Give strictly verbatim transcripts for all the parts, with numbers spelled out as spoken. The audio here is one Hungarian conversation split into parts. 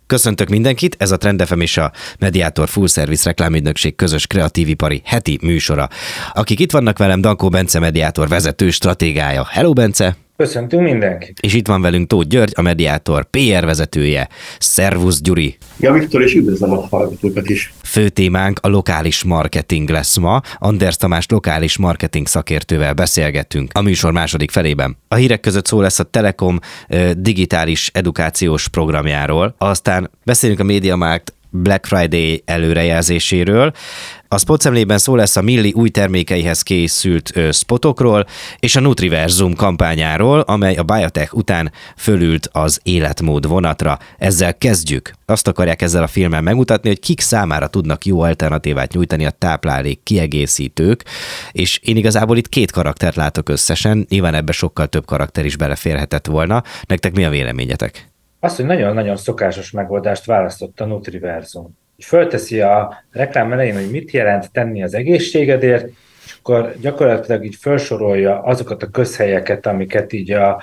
Köszöntök mindenkit, ez a Trend ef em és a Mediator Full Service reklámügynökség közös kreatívipari heti műsora. Akik itt vannak velem, Dankó Bence Mediator vezető stratégája. Hello, Bence! Köszöntünk mindenkit! És itt van velünk Tóth György, a Mediator pé er vezetője. Szervusz, Gyuri! Ja, Viktor, és üdvözlöm a hallgatókat is! Fő témánk a lokális marketing lesz ma. Anders Tamás lokális marketing szakértővel beszélgetünk a műsor második felében. A hírek között szó lesz a Telekom digitális edukációs programjáról, aztán beszélünk a MediaMarkt Black Friday előrejelzéséről. A spotszemlében szó lesz a Milli új termékeihez készült ö, spotokról, és a Nutriverzum kampányáról, amely a Biotech után fölült az életmód vonatra. Ezzel kezdjük. Azt akarják ezzel a filmmel megmutatni, hogy kik számára tudnak jó alternatívát nyújtani a táplálék kiegészítők, és én igazából itt két karaktert látok összesen, nyilván ebbe sokkal több karakter is beleférhetett volna. Nektek mi a véleményetek? Azt, hogy nagyon-nagyon szokásos megoldást választott a Nutriverzum. Fölteszi a reklám elején, hogy mit jelent tenni az egészségedért, és akkor gyakorlatilag így felsorolja azokat a közhelyeket, amiket így a,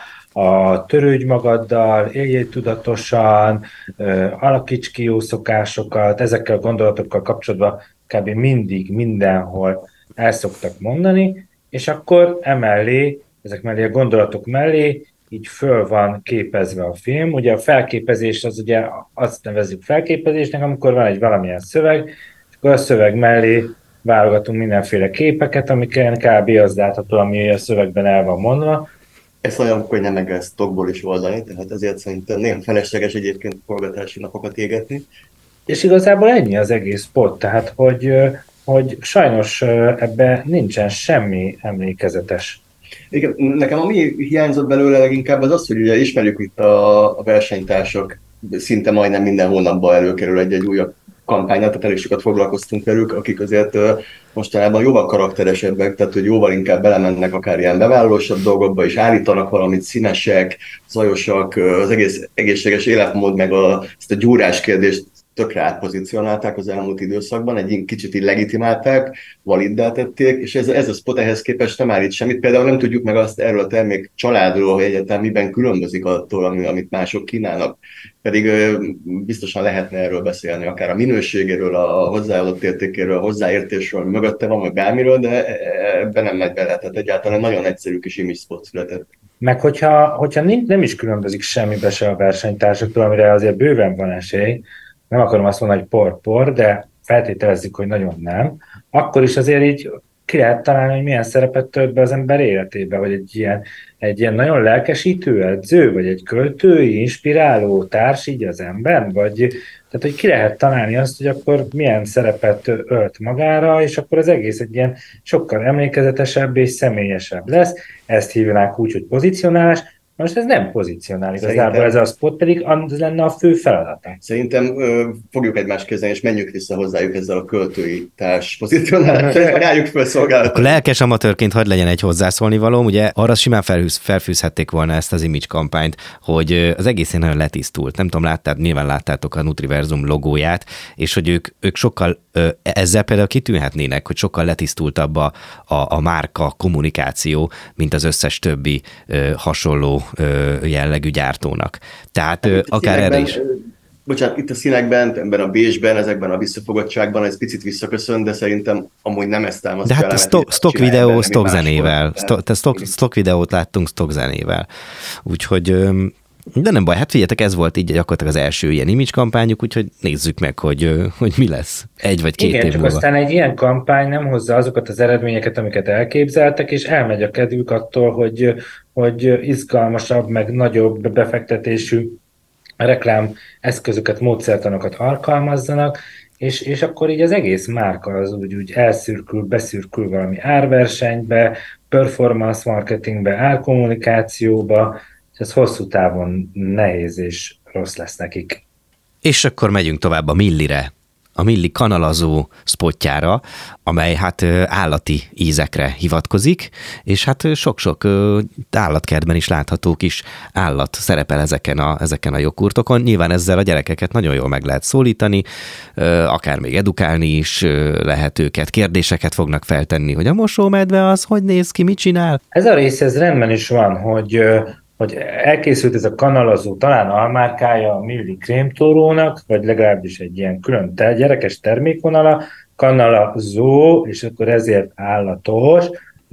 a törődj magaddal, éljél tudatosan, alakíts ki jó szokásokat, ezekkel a gondolatokkal kapcsolatban kb. mindig, mindenhol el szoktak mondani, és akkor emellé, ezek mellé a gondolatok mellé így föl van képezve a film. Ugye a felképezés az ugye azt nevezzük felképezésnek, amikor van egy valamilyen szöveg, és akkor a szöveg mellé válogatunk mindenféle képeket, amiken kb. Az látható, ami a szövegben el van mondva. Ezt olyan könnyen meg lehet stockból is oldani, tehát ezért szerintem néha felesleges egyébként forgatási napokat égetni. És igazából ennyi az egész spot, tehát hogy, hogy sajnos ebben nincsen semmi emlékezetes. Igen, nekem ami hiányzott belőle leginkább az az, hogy ugye ismerjük itt a, a versenytársak, szinte majdnem minden hónapban előkerül egy-egy újabb kampányát, tehát elég sokat foglalkoztunk velük, akik azért mostanában jóval karakteresebbek, tehát hogy jóval inkább belemennek akár ilyen bevállalósabb dolgokba, és állítanak valamit, színesek, zajosak, az egész egészséges életmód, meg a, ezt a gyúrás kérdést tökre átpozícionálták az elmúlt időszakban, egy kicsit így legitimálták, validdá tették, és ez, ez a spot ehhez képest nem állít semmit. Például nem tudjuk meg azt erről a termék családról, hogy egyáltalán miben különbözik attól, amit mások kínálnak. Pedig biztosan lehetne erről beszélni, akár a minőségéről, a hozzáadott értékéről, a hozzáértésről, ami mögötte van, vagy bármiről, de ebben nem megy bele. Tehát egyáltalán nagyon egyszerű kis image spot született. Meg hogyha, hogyha nem is különbözik semmibe se a versenytársaktól, amire azért bőven van esély, nem akarom azt mondani, hogy por-por, de feltételezzük, hogy nagyon nem, akkor is azért így ki lehet találni, hogy milyen szerepet tölt be az ember életébe, vagy egy ilyen, egy ilyen nagyon lelkesítő edző, vagy egy költői, inspiráló társ így az ember, vagy tehát, hogy ki lehet találni azt, hogy akkor milyen szerepet ölt magára, és akkor az egész egy ilyen sokkal emlékezetesebb és személyesebb lesz. Ezt hívnánk úgy, hogy pozicionálás. Most ez nem pozícionál igazából, ez a spot pedig az lenne a fő feladata. Szerintem ö, fogjuk egymást kezdeni, és menjünk vissza hozzájuk ezzel a költői társ pozícionálással, rájuk felszolgálatot. Akkor lelkes amatőrként hadd legyen egy hozzászólni valóm, ugye arra simán felhűz, felfűzhették volna ezt az image kampányt, hogy az egészen nagyon letisztult. Nem tudom, láttad, nyilván láttátok a Nutriverzum logóját, és hogy ők, ők sokkal ezzel például kitűnhetnének, hogy sokkal letisztultabb a, a, a márka kommunikáció, mint az összes többi ö, hasonló ö, jellegű gyártónak. Tehát ö, akár erre is. Bocsánat, itt a színekben, ebben a bézsben, ezekben a visszafogottságban ez picit visszaköszön, de szerintem amúgy nem ezt támasztja. De hát stock, stock videó, stock zenével. Stock, stock, stock videót láttunk stock zenével. Úgyhogy... Ö, De nem baj, hát figyeljetek, ez volt így gyakorlatilag az első ilyen image kampányuk, úgyhogy nézzük meg, hogy, hogy mi lesz egy vagy két Igen, év csak múlva. Aztán egy ilyen kampány nem hozza azokat az eredményeket, amiket elképzeltek, és elmegy a kedvük attól, hogy, hogy izgalmasabb, meg nagyobb befektetésű reklám eszközöket, módszertanokat alkalmazzanak, és, és akkor így az egész márka az úgy, úgy elszürkül, beszürkül valami árversenybe, performance marketingbe, árkommunikációba, és ez hosszú távon nehéz és rossz lesz nekik. És akkor megyünk tovább a Millire, a Milli kanalazó spotjára, amely hát állati ízekre hivatkozik, és hát sok-sok állatkertben is látható kis állat szerepel ezeken a, ezeken a joghurtokon. Nyilván ezzel a gyerekeket nagyon jól meg lehet szólítani, akár még edukálni is lehet őket, kérdéseket fognak feltenni, hogy a mosómedve az hogy néz ki, mit csinál? Ez a rész, ez rendben is van, hogy hogy elkészült ez a kanalazó, talán almárkája a Milli krémtórónak, vagy legalábbis egy ilyen külön te- gyerekes termékvonala, kanalazó, és akkor ezért állatos,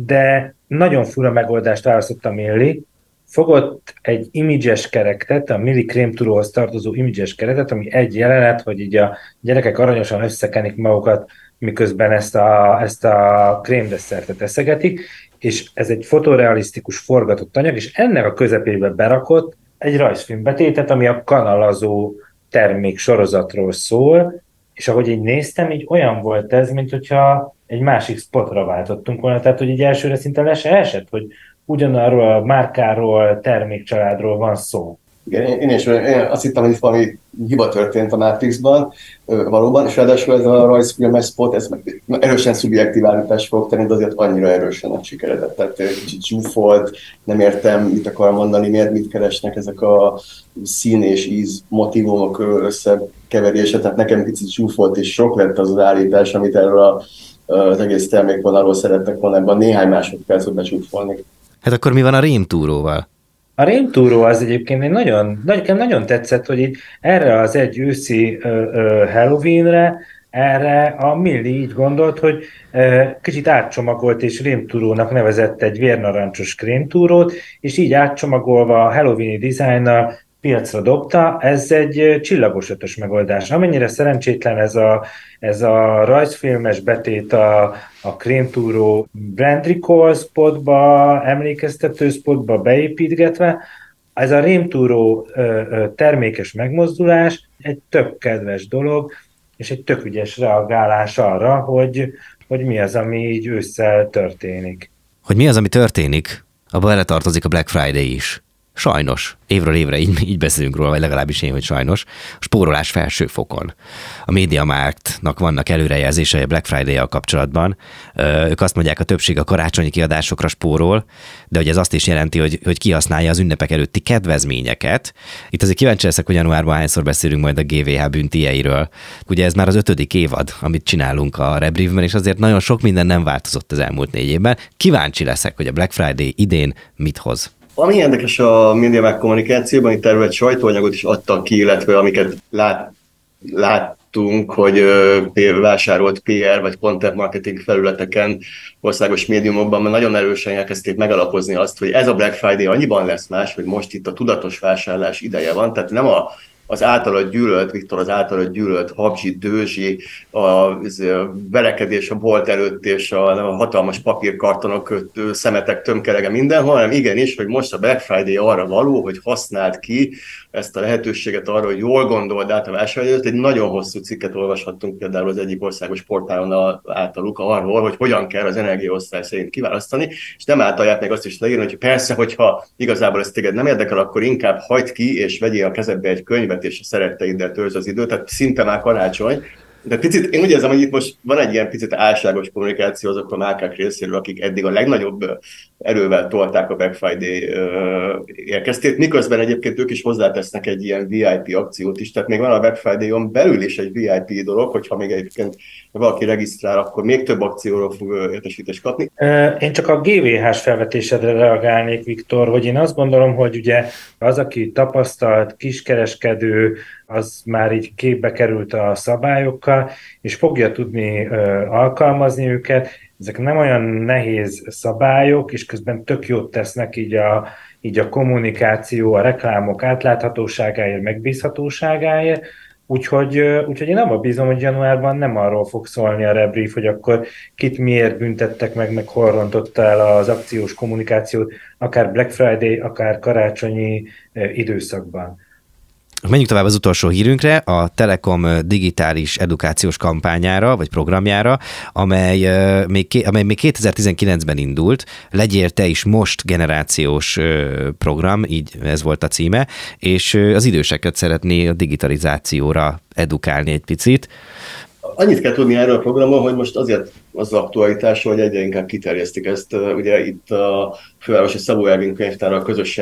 de nagyon fura megoldást választott a Milli. Fogott egy imidzses keretet, a Milli krémtúróhoz tartozó imidzses keretet, ami egy jelenet, hogy így a gyerekek aranyosan összekenik magukat, miközben ezt a, ezt a krémdesszertet eszegetik, és ez egy fotorealisztikus forgatott anyag, és ennek a közepébe berakott egy rajzfilmbetétet, ami a kanalazó termék sorozatról szól, és ahogy így néztem, így olyan volt ez, mint hogyha egy másik spotra váltottunk volna, tehát hogy így elsőre szinte le se esett, hogy ugyanarról a márkáról, termékcsaládról van szó. Igen, én, én is én azt hittem, hogy itt valami hiba történt a Matrixban, valóban, és ráadásul ez a rajzfilmes spot, ez erősen szubjektív állítást fog tenni, de azért annyira erősen nem sikeredett. Tehát kicsit zsúfolt, nem értem, mit akar mondani, miért mit keresnek ezek a szín és íz motivumok összekeverése, tehát nekem kicsit zsúfolt és sok lett az az állítás, amit erről a, az egész termékvonalról szerettek volna ebben néhány másodpercet becsúfolni. Hát akkor mi van a rémtúróval? A rémtúró az egyébként egy nagyon, nekem nagyon tetszett, hogy így erre az egy őszi uh, uh, Halloweenre, erre a Milli így gondolt, hogy uh, kicsit átcsomagolt és rémtúrónak nevezett egy vérnarancsos krémtúrót, és így átcsomagolva a Halloweeni dizájnnal piacra dobta, ez egy csillagos ötös megoldás. Amennyire szerencsétlen ez a, ez a rajzfilmes betét a, a krémtúró brand recall spotba, emlékeztető spotba beépítgetve, ez a rémtúró ö, ö, termékes megmozdulás egy tök kedves dolog, és egy tök ügyes reagálás arra, hogy, hogy mi az, ami így ősszel történik. Hogy mi az, ami történik, abba beletartozik a Black Friday is. Sajnos. Évről évre így, így beszélünk róla, vagy legalábbis én, hogy sajnos. A spórolás felső fokon. A MediaMarktnak vannak előrejelzései a Black Friday-jal kapcsolatban. Ők azt mondják, a többség a karácsonyi kiadásokra spórol, de hogy ez azt is jelenti, hogy, hogy kihasználja az ünnepek előtti kedvezményeket. Itt azért kíváncsi leszek, hogy januárban hányszor beszélünk majd a gé vé há büntijeiről. Ugye ez már az ötödik évad, amit csinálunk a Rebriefben, és azért nagyon sok minden nem változott az elmúlt négy évben. Kíváncsi leszek, hogy a Black Friday idén mit hoz. Ami érdekes a MediaMarkt kommunikációban, itt erről egy sajtóanyagot is adtak ki, illetve amiket lát, láttunk, hogy ö, vásárolt pé er vagy content marketing felületeken, országos médiumokban, mert nagyon erősen elkezdték megalapozni azt, hogy ez a Black Friday annyiban lesz más, hogy most itt a tudatos vásárlás ideje van, tehát nem a az általad gyűlölt, Viktor, az általad gyűlölt habzsi, dőzsi, a verekedés a bolt előtt és a, a hatalmas papírkartonok, szemetek tömkerege mindenhol, hanem igenis, hogy most a Black Friday arra való, hogy használd ki ezt a lehetőséget arra, hogy jól gondold át a vásárlót. Egy nagyon hosszú cikket olvashattunk például az egyik országos portálon általuk arról, hogy hogyan kell az energiaosztály szerint kiválasztani, és nem általják meg azt is leírni, hogy persze, hogyha igazából ez téged nem érdekel, akkor inkább hagyd ki, és vegyél a kezedbe egy könyvet, és a szeretteiddel töltsd az időt, tehát szinte már karácsony. De picit, én úgy érzem, hogy itt most van egy ilyen picit álságos kommunikáció azok a márkák részéről, akik eddig a legnagyobb erővel tolták a Black Friday érkeztét, miközben egyébként ők is hozzátesznek egy ilyen vé i pé akciót is, tehát még van a Black Friday-on belül is egy vé i pé dolog, hogyha még egyébként valaki regisztrál, akkor még több akcióról fog értesítést kapni. Én csak a gé vé hás felvetésedre reagálnék, Viktor, hogy én azt gondolom, hogy ugye az, aki tapasztalt kiskereskedő, az már így képbe került a szabályokkal, és fogja tudni ö, alkalmazni őket. Ezek nem olyan nehéz szabályok, és közben tök jót tesznek így a, így a kommunikáció, a reklámok átláthatóságáért, megbízhatóságáért. Úgyhogy, úgyhogy én abban bízom, hogy januárban nem arról fog szólni a rebrief, hogy akkor kit miért büntettek meg, meg hol rontotta el az akciós kommunikációt, akár Black Friday, akár karácsonyi időszakban. Menjünk tovább az utolsó hírünkre, a Telekom digitális edukációs kampányára, vagy programjára, amely még, amely még kétezer-tizenkilencben indult. Legyél te is most generációs program, így ez volt a címe, és az időseket szeretné a digitalizációra edukálni egy picit. Annyit kell tudni erről a programról, hogy most azért az aktualitás, hogy egyre inkább kiterjesztik ezt. Ugye itt a Fővárosi Szabó Ervin könyvtárral közösen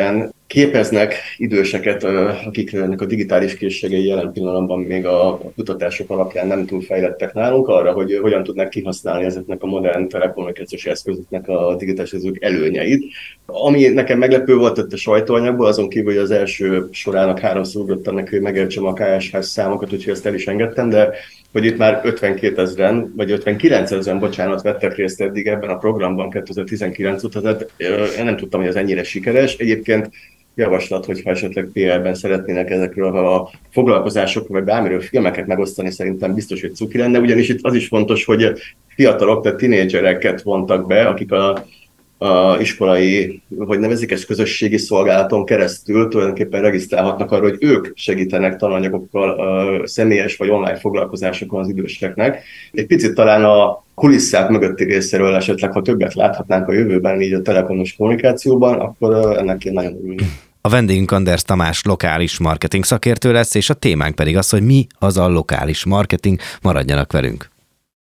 képeznek időseket, akiknek a digitális készségei jelen pillanatban még a kutatások alapján nem túl fejlettek nálunk, arra, hogy hogyan tudnak kihasználni ezeknek a modern telekommunikációs eszközöknek a digitális eszközök előnyeit. Ami nekem meglepő volt ott a sajtóanyagból, azon kívül, hogy az első sorának háromszor ugrottam neki, hogy megértsem a ká es há számokat, úgyhogy ezt el is engedtem, de hogy itt már ötvenkétezren, vagy ötvenkilencezren, bocsánat, vettek részt eddig ebben a programban kétezer-tizenkilenc óta, tehát én nem tudtam, hogy ez ennyire sikeres. Egyébként javaslat, hogyha esetleg pé erben szeretnének ezekről a foglalkozásokról, vagy bármiről filmeket megosztani, szerintem biztos, hogy cuki lenne, ugyanis itt az is fontos, hogy fiatalok, tehát tinédzsereket vontak be, akik a, a iskolai, hogy nevezik ezt, közösségi szolgálaton keresztül tulajdonképpen regisztrálhatnak arra, hogy ők segítenek tananyagokkal a személyes vagy online foglalkozásokon az időseknek. Egy picit talán a kulisszák mögötti részéről esetleg, ha többet láthatnánk a jövőben így a telekomos kommunikációban, akkor ennek én nagyon örülnék. A vendégünk Anders Tamás lokális marketing szakértő lesz, és a témánk pedig az, hogy mi az a lokális marketing. Maradjanak velünk!